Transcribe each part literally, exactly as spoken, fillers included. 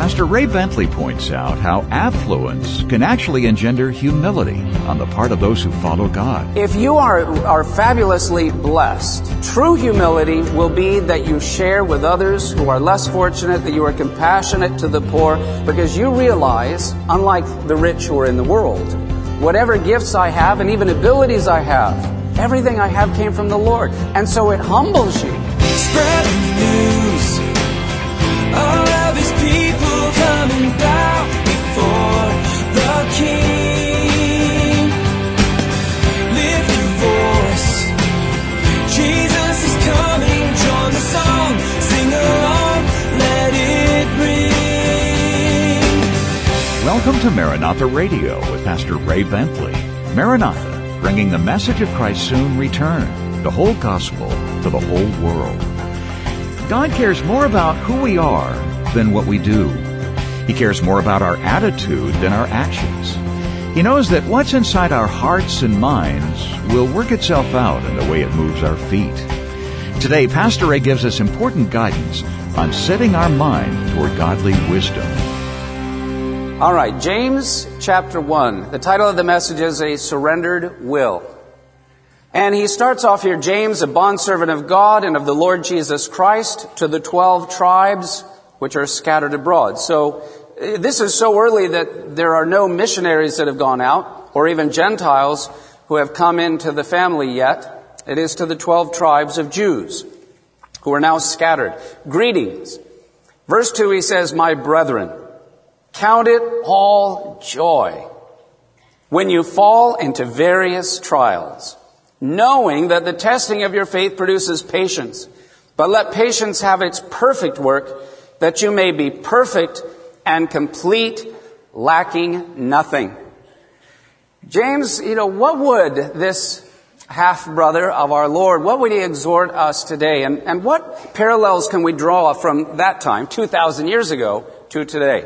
Pastor Ray Bentley points out how affluence can actually engender humility on the part of those who follow God. If you are, are fabulously blessed, true humility will be that you share with others who are less fortunate, that you are compassionate to the poor, because you realize, unlike the rich who are in the world, whatever gifts I have and even abilities I have, everything I have came from the Lord. And so it humbles you. Spread the news. All of His people coming down before the King. Lift your voice. Jesus is coming. Join the song. Sing along. Let it ring. Welcome to Maranatha Radio with Pastor Ray Bentley. Maranatha, bringing the message of Christ's soon return, the whole gospel to the whole world. God cares more about who we are than what we do. He cares more about our attitude than our actions. He knows that what's inside our hearts and minds will work itself out in the way it moves our feet. Today, Pastor Ray gives us important guidance on setting our mind toward godly wisdom. All right, James chapter one. The title of the message is A Surrendered Will. And he starts off here, James, a bondservant of God and of the Lord Jesus Christ, to the twelve tribes which are scattered abroad. So this is so early that there are no missionaries that have gone out, or even Gentiles who have come into the family yet. It is to the twelve tribes of Jews who are now scattered. Greetings. Verse two, he says, My brethren, count it all joy when you fall into various trials, knowing that the testing of your faith produces patience. But let patience have its perfect work, that you may be perfect and complete, lacking nothing. James, you know, what would this half-brother of our Lord, what would he exhort us today? And, and what parallels can we draw from that time, two thousand years ago, to today?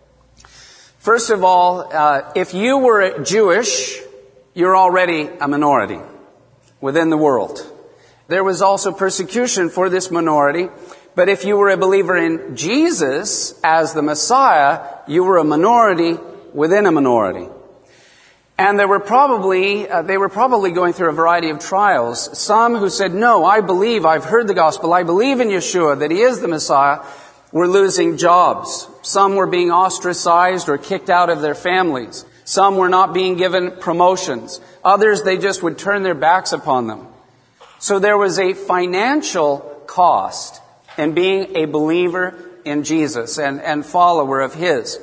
First of all, uh, if you were Jewish, you're already a minority within the world. There was also persecution for this minority, but if you were a believer in Jesus as the Messiah, you were a minority within a minority. And there were probably, uh, they were probably going through a variety of trials. Some who said, no, I believe, I've heard the gospel, I believe in Yeshua, that He is the Messiah, were losing jobs. Some were being ostracized or kicked out of their families. Some were not being given promotions. Others, they just would turn their backs upon them. So there was a financial cost in being a believer in Jesus and, and follower of His.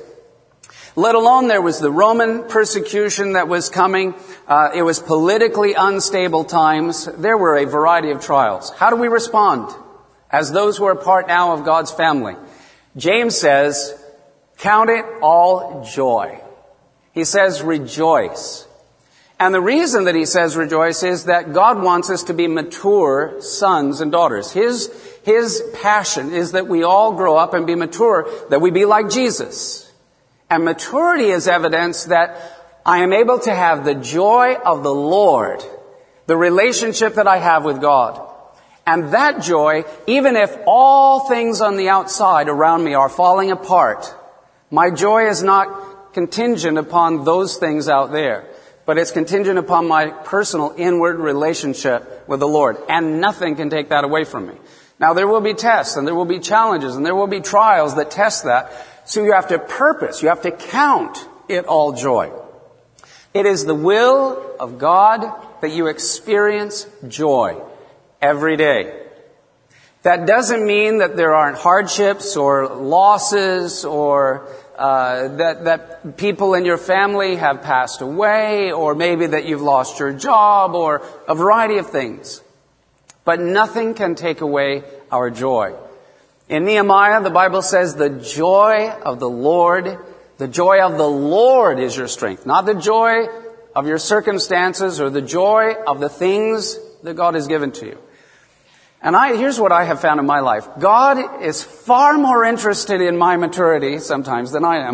Let alone there was the Roman persecution that was coming. Uh, it was politically unstable times. There were a variety of trials. How do we respond as those who are part now of God's family? James says, count it all joy. He says, rejoice. And the reason that he says rejoice is that God wants us to be mature sons and daughters. His, his passion is that we all grow up and be mature, that we be like Jesus. And maturity is evidence that I am able to have the joy of the Lord, the relationship that I have with God. And that joy, even if all things on the outside around me are falling apart, my joy is not contingent upon those things out there, but it's contingent upon my personal inward relationship with the Lord. And nothing can take that away from me. Now, there will be tests and there will be challenges and there will be trials that test that. So you have to purpose, you have to count it all joy. It is the will of God that you experience joy every day. That doesn't mean that there aren't hardships or losses or uh, that, that people in your family have passed away, or maybe that you've lost your job, or a variety of things. But nothing can take away our joy. In Nehemiah, the Bible says the joy of the Lord, the joy of the Lord is your strength. Not the joy of your circumstances or the joy of the things that God has given to you. And I, here's what I have found in my life. God is far more interested in my maturity sometimes than I am.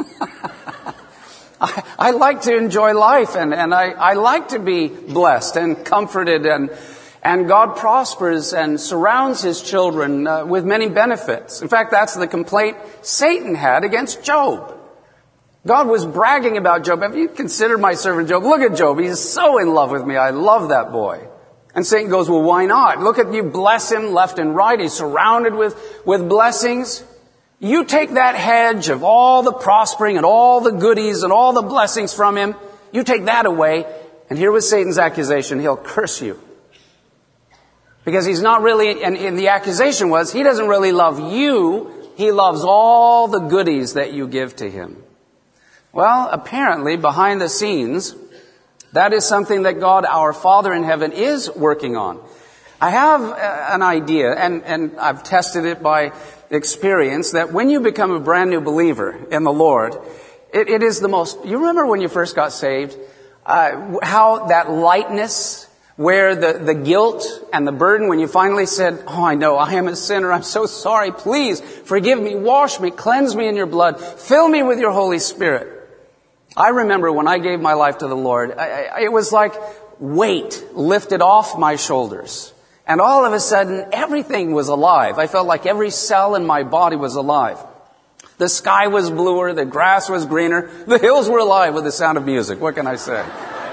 I, I like to enjoy life and, and I, I like to be blessed and comforted and, And God prospers and surrounds his children uh, with many benefits. In fact, that's the complaint Satan had against Job. God was bragging about Job. Have you considered my servant Job? Look at Job. He's so in love with me. I love that boy. And Satan goes, well, why not? Look at you, bless him left and right. He's surrounded with, with blessings. You take that hedge of all the prospering and all the goodies and all the blessings from him. You take that away. And here was Satan's accusation. He'll curse you. Because he's not really, and, and the accusation was, he doesn't really love you. He loves all the goodies that you give to him. Well, apparently, behind the scenes, that is something that God, our Father in heaven, is working on. I have an idea, and, and I've tested it by experience, that when you become a brand new believer in the Lord, it, it is the most, you remember when you first got saved, uh, how that lightness, where the, the guilt and the burden, when you finally said, oh, I know, I am a sinner, I'm so sorry, please forgive me, wash me, cleanse me in your blood, fill me with your Holy Spirit. I remember when I gave my life to the Lord, I, I, it was like weight lifted off my shoulders. And all of a sudden, everything was alive. I felt like every cell in my body was alive. The sky was bluer, the grass was greener, the hills were alive with the sound of music. What can I say?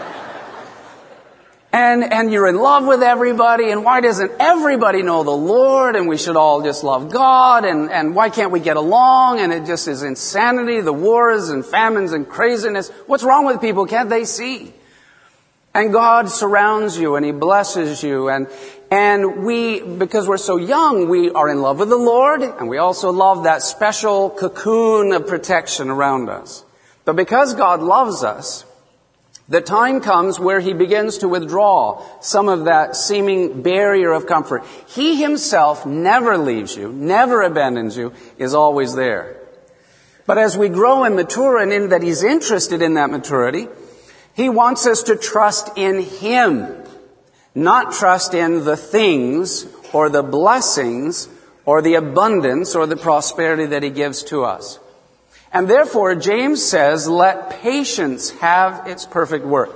And, and you're in love with everybody, and why doesn't everybody know the Lord, and we should all just love God, and, and why can't we get along, and it just is insanity, the wars and famines and craziness. What's wrong with people? Can't they see? And God surrounds you, and he blesses you, and, and we, because we're so young, we are in love with the Lord, and we also love that special cocoon of protection around us. But because God loves us, the time comes where he begins to withdraw some of that seeming barrier of comfort. He himself never leaves you, never abandons you, is always there. But as we grow and mature, and in that he's interested in that maturity, he wants us to trust in him, not trust in the things or the blessings or the abundance or the prosperity that he gives to us. And therefore, James says, let patience have its perfect work.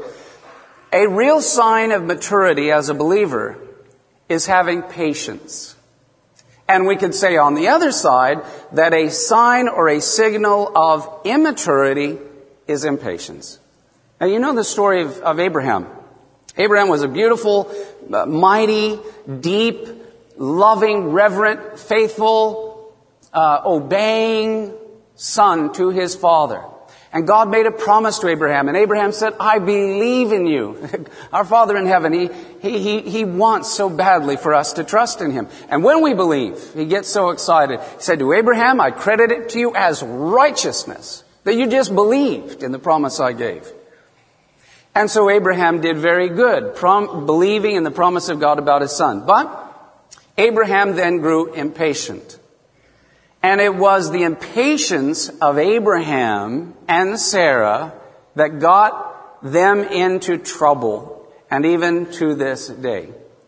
A real sign of maturity as a believer is having patience. And we could say on the other side that a sign or a signal of immaturity is impatience. Now, you know the story of, of Abraham. Abraham was a beautiful, uh, mighty, deep, loving, reverent, faithful, uh, obeying son to his father. And God made a promise to Abraham, and Abraham said, I believe in you. Our Father in heaven, he, he, he, he wants so badly for us to trust in him. And when we believe, he gets so excited. He said to Abraham, I credit it to you as righteousness, that you just believed in the promise I gave. And so Abraham did very good, prom- believing in the promise of God about his son. But Abraham then grew impatient. And it was the impatience of Abraham and Sarah that got them into trouble, and even to this day.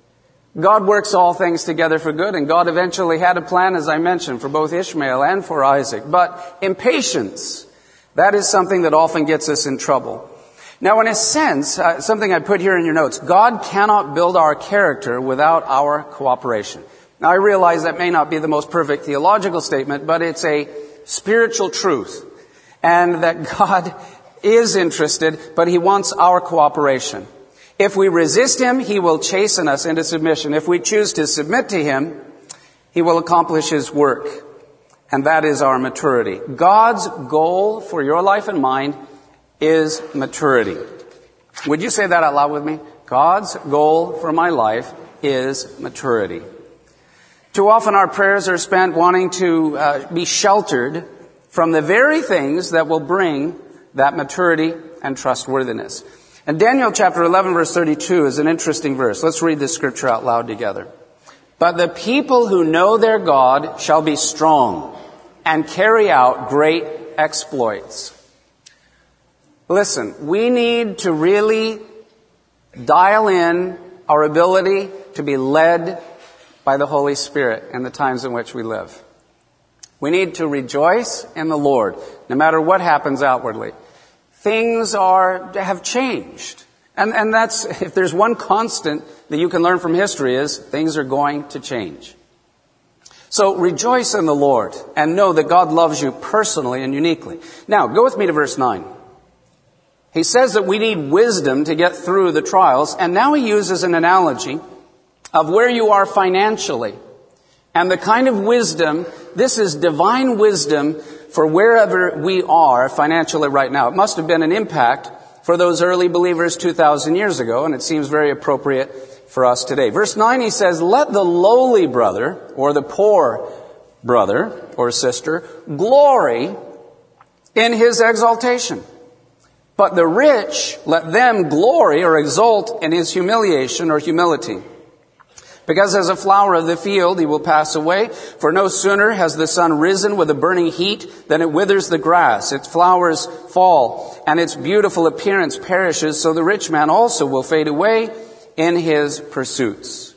God works all things together for good, and God eventually had a plan, as I mentioned, for both Ishmael and for Isaac. But impatience, that is something that often gets us in trouble. Now, in a sense, uh, something I put here in your notes, God cannot build our character without our cooperation. Now, I realize that may not be the most perfect theological statement, but it's a spiritual truth. And that God is interested, but he wants our cooperation. If we resist him, he will chasten us into submission. If we choose to submit to him, he will accomplish his work. And that is our maturity. God's goal for your life and mine is maturity. Would you say that out loud with me? God's goal for my life is maturity. Too often our prayers are spent wanting to uh, be sheltered from the very things that will bring that maturity and trustworthiness. And Daniel chapter eleven verse thirty-two is an interesting verse. Let's read this scripture out loud together. But the people who know their God shall be strong and carry out great exploits. Listen, we need to really dial in our ability to be led by the Holy Spirit in the times in which we live. We need to rejoice in the Lord, no matter what happens outwardly. Things are have changed. And, and that's, if there's one constant that you can learn from history, is things are going to change. So rejoice in the Lord and know that God loves you personally and uniquely. Now, go with me to verse nine. He says that we need wisdom to get through the trials, and now he uses an analogy of where you are financially. And the kind of wisdom, this is divine wisdom for wherever we are financially right now. It must have been an impact for those early believers two thousand years ago, and it seems very appropriate for us today. Verse nine, he says, let the lowly brother, or the poor brother or sister, glory in his exaltation. But the rich, let them glory or exult in his humiliation or humility. Because as a flower of the field he will pass away. For no sooner has the sun risen with a burning heat than it withers the grass. Its flowers fall, and its beautiful appearance perishes. So the rich man also will fade away in his pursuits.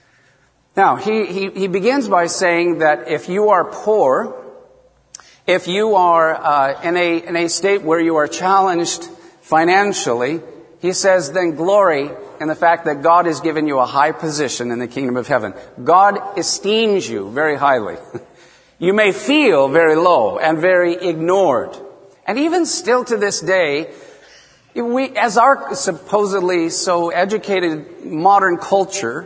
Now, he, he, he begins by saying that if you are poor, if you are uh, in a in a state where you are challenged financially, he says, then glory in the fact that God has given you a high position in the kingdom of heaven. God esteems you very highly. You may feel very low and very ignored. And even still to this day, we, as our supposedly so educated modern culture,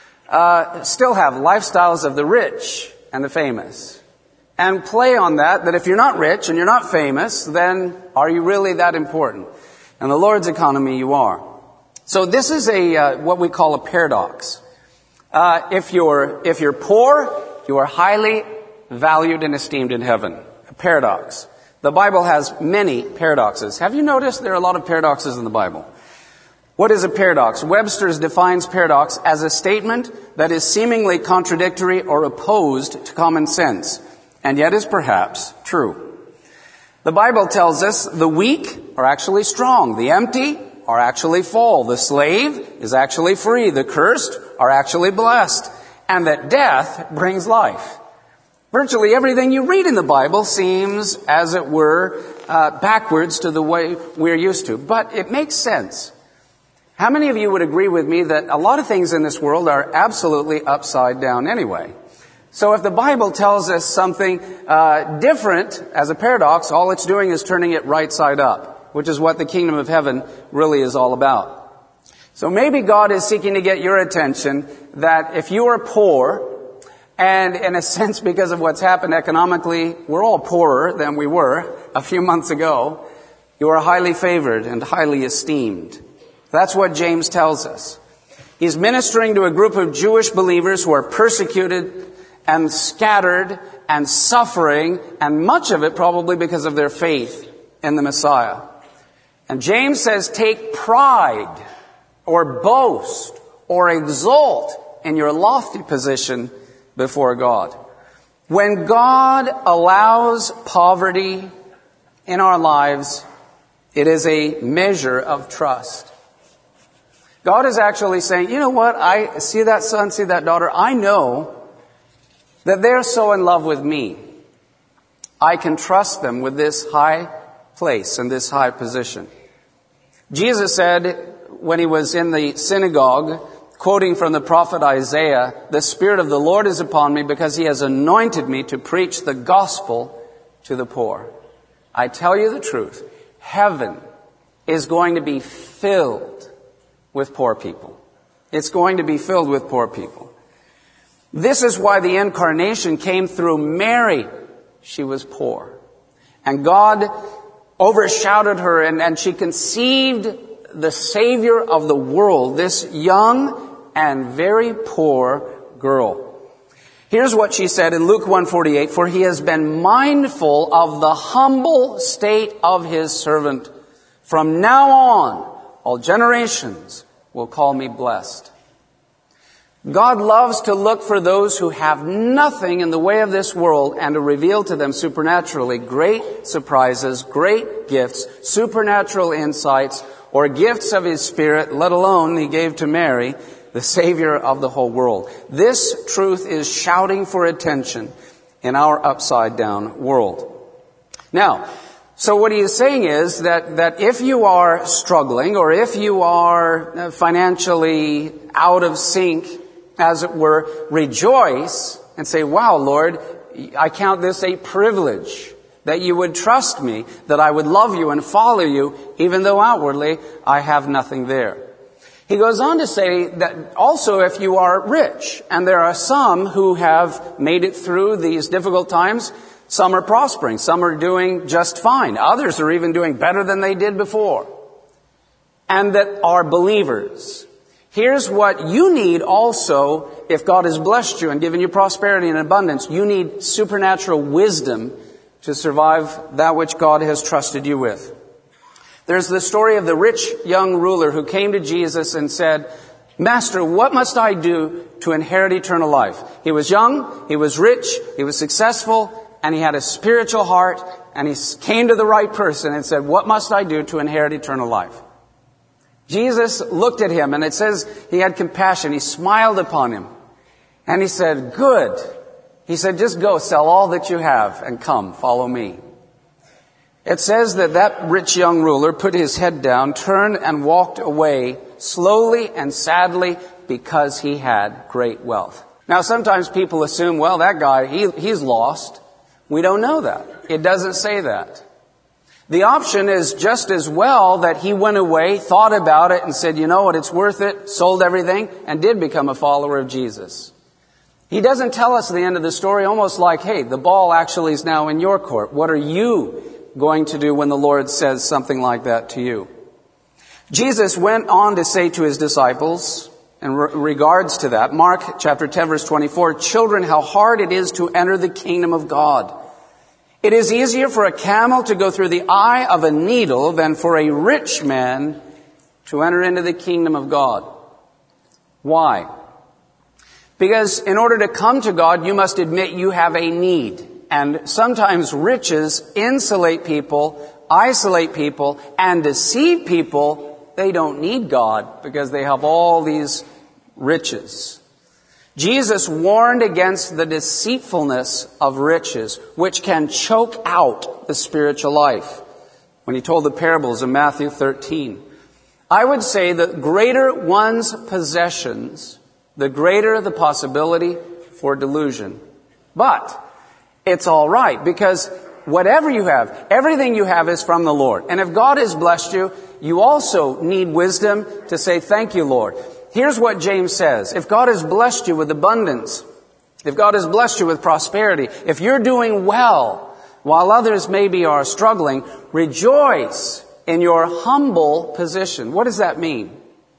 uh, still have lifestyles of the rich and the famous. And play on that, that if you're not rich and you're not famous, then are you really that important? In the Lord's economy, you are. So this is a uh, what we call a paradox. Uh, if you're if you're poor, you are highly valued and esteemed in heaven. A paradox. The Bible has many paradoxes. Have you noticed there are a lot of paradoxes in the Bible? What is a paradox? Webster's defines paradox as a statement that is seemingly contradictory or opposed to common sense, and yet is perhaps true. The Bible tells us the weak are actually strong, the empty are actually full, the slave is actually free, the cursed are actually blessed, and that death brings life. Virtually everything you read in the Bible seems, as it were, uh, backwards to the way we're used to, but it makes sense. How many of you would agree with me that a lot of things in this world are absolutely upside down anyway? So if the Bible tells us something uh, different as a paradox, all it's doing is turning it right side up, which is what the kingdom of heaven really is all about. So maybe God is seeking to get your attention that if you are poor, and in a sense because of what's happened economically, we're all poorer than we were a few months ago, you are highly favored and highly esteemed. That's what James tells us. He's ministering to a group of Jewish believers who are persecuted and scattered and suffering, and much of it probably because of their faith in the Messiah. And James says, take pride or boast or exult in your lofty position before God. When God allows poverty in our lives, it is a measure of trust. God is actually saying, you know what, I see that son, see that daughter, I know that they're so in love with me. I can trust them with this high place and this high position. Jesus said when he was in the synagogue, quoting from the prophet Isaiah, the Spirit of the Lord is upon me because he has anointed me to preach the gospel to the poor. I tell you the truth, heaven is going to be filled with poor people. It's going to be filled with poor people. This is why the incarnation came through Mary. She was poor. And God overshadowed her, and, and she conceived the Savior of the world, this young and very poor girl. Here's what she said in Luke one forty-eight, for he has been mindful of the humble state of his servant. From now on, all generations will call me blessed. God loves to look for those who have nothing in the way of this world and to reveal to them supernaturally great surprises, great gifts, supernatural insights, or gifts of his Spirit, let alone he gave to Mary, the Savior of the whole world. This truth is shouting for attention in our upside down world. Now, So what he is saying is that, that if you are struggling, or if you are financially out of sync, as it were, rejoice and say, wow, Lord, I count this a privilege that you would trust me, that I would love you and follow you, even though outwardly I have nothing there. He goes on to say that also if you are rich, and there are some who have made it through these difficult times, some are prospering, some are doing just fine, others are even doing better than they did before, and that are believers. Here's what you need also, if God has blessed you and given you prosperity and abundance, you need supernatural wisdom to survive that which God has trusted you with. There's the story of the rich young ruler who came to Jesus and said, Master, what must I do to inherit eternal life? He was young, he was rich, he was successful, and he had a spiritual heart, and he came to the right person and said, what must I do to inherit eternal life? Jesus looked at him, and it says he had compassion. He smiled upon him, and he said, good. He said, just go, sell all that you have, and come, follow me. It says that that rich young ruler put his head down, turned and walked away slowly and sadly because he had great wealth. Now, sometimes people assume, well, that guy, he, he's lost. We don't know that. It doesn't say that. The option is just as well that he went away, thought about it, and said, you know what, it's worth it, sold everything, and did become a follower of Jesus. He doesn't tell us at the end of the story almost like, hey, the ball actually is now in your court. What are you going to do when the Lord says something like that to you? Jesus went on to say to his disciples, in re- regards to that, Mark chapter ten, verse twenty-four, children, how hard it is to enter the kingdom of God. It is easier for a camel to go through the eye of a needle than for a rich man to enter into the kingdom of God. Why? Because in order to come to God, you must admit you have a need. And sometimes riches insulate people, isolate people, and deceive people. They don't need God because they have all these riches. Jesus warned against the deceitfulness of riches, which can choke out the spiritual life, when he told the parables in Matthew thirteen. I would say the greater one's possessions, the greater the possibility for delusion. But it's all right, because whatever you have, everything you have is from the Lord. And if God has blessed you, you also need wisdom to say, thank you, Lord. Here's what James says. If God has blessed you with abundance, if God has blessed you with prosperity, if you're doing well, while others maybe are struggling, rejoice in your humble position. What does that mean?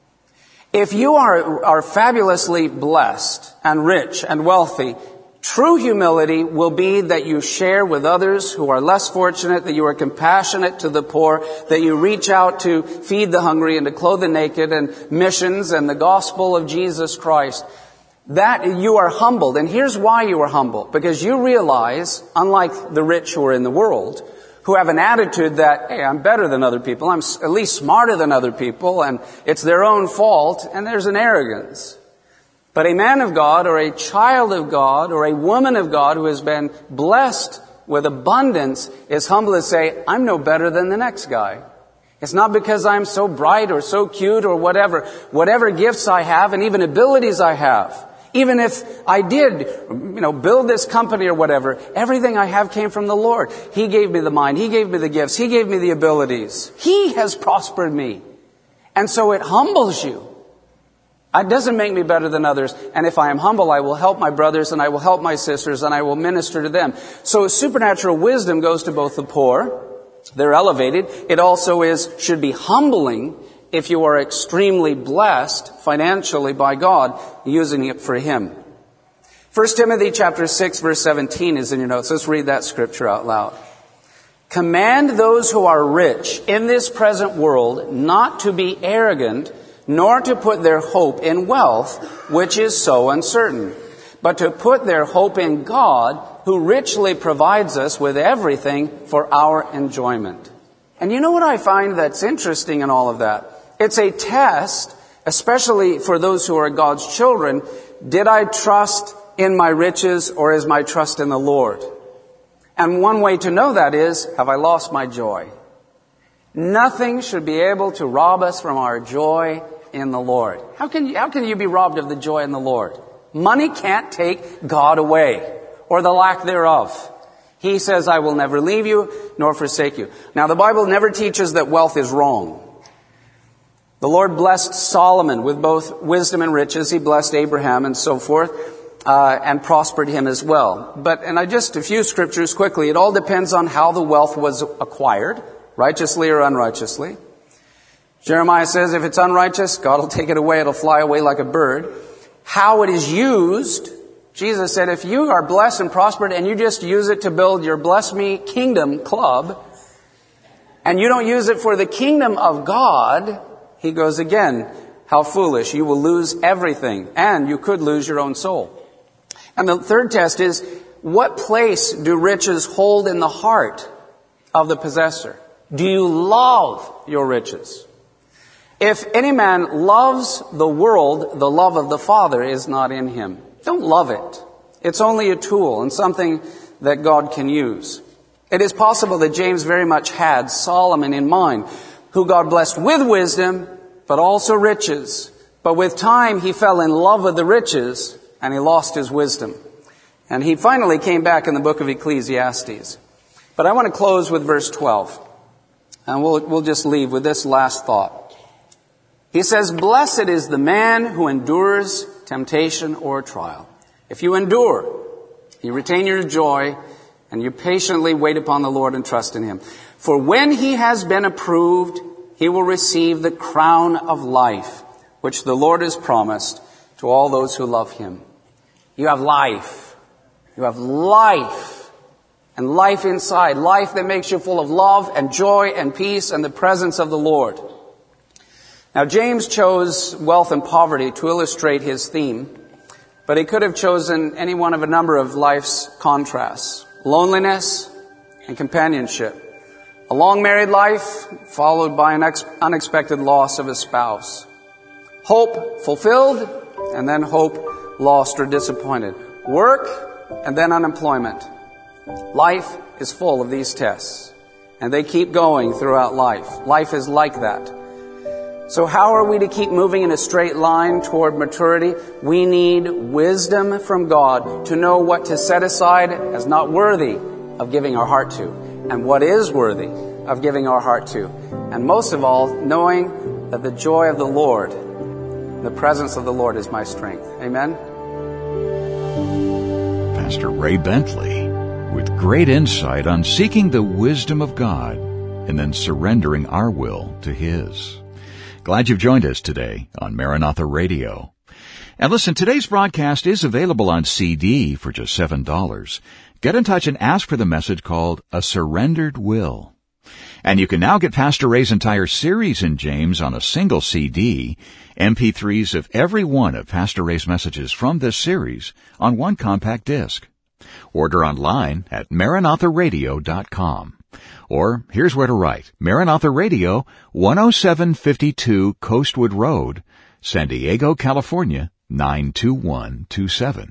If you are, are fabulously blessed and rich and wealthy, true humility will be that you share with others who are less fortunate, that you are compassionate to the poor, that you reach out to feed the hungry and to clothe the naked, and missions and the gospel of Jesus Christ. That you are humbled. And here's why you are humble. Because you realize, unlike the rich who are in the world, who have an attitude that, hey, I'm better than other people, I'm at least smarter than other people, and it's their own fault, and there's an arrogance. But a man of God, or a child of God, or a woman of God who has been blessed with abundance is humble to say, I'm no better than the next guy. It's not because I'm so bright or so cute or whatever. Whatever gifts I have and even abilities I have, even if I did, you know, build this company or whatever, everything I have came from the Lord. He gave me the mind. He gave me the gifts. He gave me the abilities. He has prospered me. And so it humbles you. It doesn't make me better than others. And if I am humble, I will help my brothers and I will help my sisters and I will minister to them. So supernatural wisdom goes to both the poor. They're elevated. It also is, should be humbling if you are extremely blessed financially by God, using it for Him. First Timothy chapter six, verse seventeen is in your notes. Let's read that scripture out loud. Command those who are rich in this present world not to be arrogant, nor to put their hope in wealth, which is so uncertain, but to put their hope in God, who richly provides us with everything for our enjoyment. And you know what I find that's interesting in all of that? It's a test, especially for those who are God's children. Did I trust in my riches, or is my trust in the Lord? And one way to know that is, have I lost my joy? Nothing should be able to rob us from our joy in the Lord. How can you, how can you be robbed of the joy in the Lord? Money can't take God away, or the lack thereof. He says, I will never leave you nor forsake you. Now, the Bible never teaches that wealth is wrong. The Lord blessed Solomon with both wisdom and riches. He blessed Abraham and so forth, uh, and prospered him as well. But, and I just, a few scriptures quickly. It all depends on how the wealth was acquired, righteously or unrighteously. Jeremiah says if it's unrighteous, God will take it away. It'll fly away like a bird. How it is used, Jesus said, if you are blessed and prospered and you just use it to build your Bless Me Kingdom club, and you don't use it for the kingdom of God, he goes again, how foolish. You will lose everything, and you could lose your own soul. And the third test is, what place do riches hold in the heart of the possessor? Do you love your riches? If any man loves the world, the love of the Father is not in him. Don't love it. It's only a tool and something that God can use. It is possible that James very much had Solomon in mind, who God blessed with wisdom, but also riches. But with time, he fell in love with the riches, and he lost his wisdom. And he finally came back in the book of Ecclesiastes. But I want to close with verse twelve. And we'll, we'll just leave with this last thought. He says, blessed is the man who endures temptation or trial. If you endure, you retain your joy, and you patiently wait upon the Lord and trust in him. For when he has been approved, he will receive the crown of life, which the Lord has promised to all those who love him. You have life. You have life. And life inside. Life that makes you full of love and joy and peace and the presence of the Lord. Now, James chose wealth and poverty to illustrate his theme, but he could have chosen any one of a number of life's contrasts. Loneliness and companionship. A long married life followed by an ex- unexpected loss of a spouse. Hope fulfilled and then hope lost or disappointed. Work and then unemployment. Life is full of these tests, and they keep going throughout life. Life is like that. So how are we to keep moving in a straight line toward maturity? We need wisdom from God to know what to set aside as not worthy of giving our heart to, and what is worthy of giving our heart to. And most of all, knowing that the joy of the Lord, the presence of the Lord is my strength. Amen? Pastor Ray Bentley, with great insight on seeking the wisdom of God and then surrendering our will to His. Glad you've joined us today on Maranatha Radio. And listen, today's broadcast is available on C D for just seven dollars. Get in touch and ask for the message called A Surrendered Will. And you can now get Pastor Ray's entire series in James on a single C D, M P threes of every one of Pastor Ray's messages from this series on one compact disc. Order online at maranatha radio dot com. Or here's where to write. Maranatha Radio, one oh seven fifty-two Coastwood Road, San Diego, California, nine two one two seven.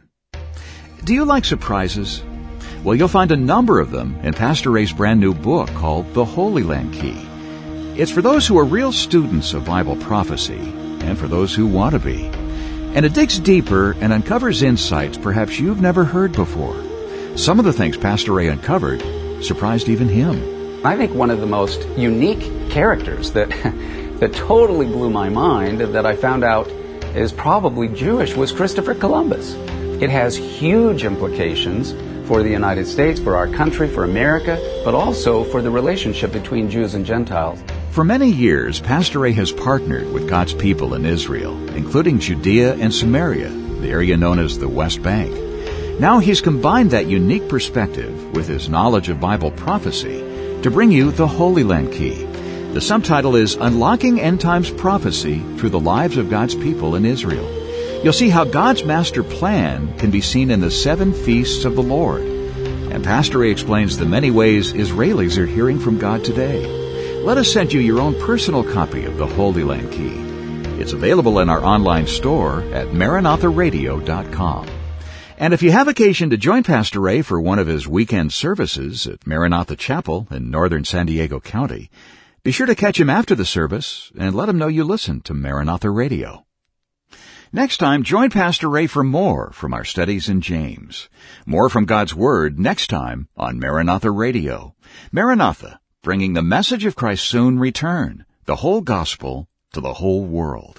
Do you like surprises? Well, you'll find a number of them in Pastor Ray's brand new book called The Holy Land Key. It's for those who are real students of Bible prophecy and for those who want to be. And it digs deeper and uncovers insights perhaps you've never heard before. Some of the things Pastor Ray uncovered surprised even him. I think one of the most unique characters that that totally blew my mind that I found out is probably Jewish was Christopher Columbus. It has huge implications for the United States, for our country, for America, but also for the relationship between Jews and Gentiles. For many years, Pastor Ray has partnered with God's people in Israel, including Judea and Samaria, the area known as the West Bank. Now he's combined that unique perspective with his knowledge of Bible prophecy to bring you the Holy Land Key. The subtitle is Unlocking End Times Prophecy Through the Lives of God's People in Israel. You'll see how God's master plan can be seen in the seven feasts of the Lord. And Pastor Ray explains the many ways Israelis are hearing from God today. Let us send you your own personal copy of the Holy Land Key. It's available in our online store at maranatha radio dot com. And if you have occasion to join Pastor Ray for one of his weekend services at Maranatha Chapel in northern San Diego County, be sure to catch him after the service and let him know you listen to Maranatha Radio. Next time, join Pastor Ray for more from our studies in James. More from God's Word next time on Maranatha Radio. Maranatha, bringing the message of Christ's soon return, the whole gospel to the whole world.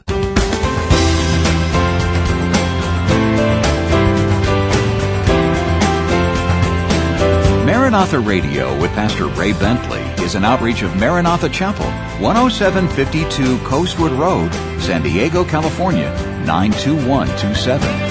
Maranatha Radio with Pastor Ray Bentley is an outreach of Maranatha Chapel, one oh seven fifty-two Coastwood Road, San Diego, California, nine two one two seven.